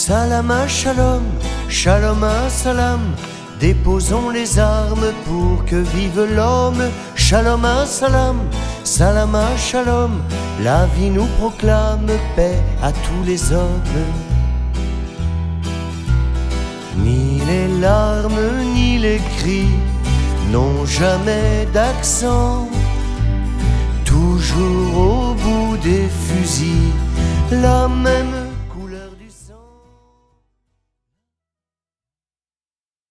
Salam shalom, shalom salam, déposons les armes pour que vive l'homme. Shalom salam, salam shalom, la vie nous proclame paix à tous les hommes. Ni les larmes ni les cris n'ont jamais d'accent. Toujours au bout des fusils, la même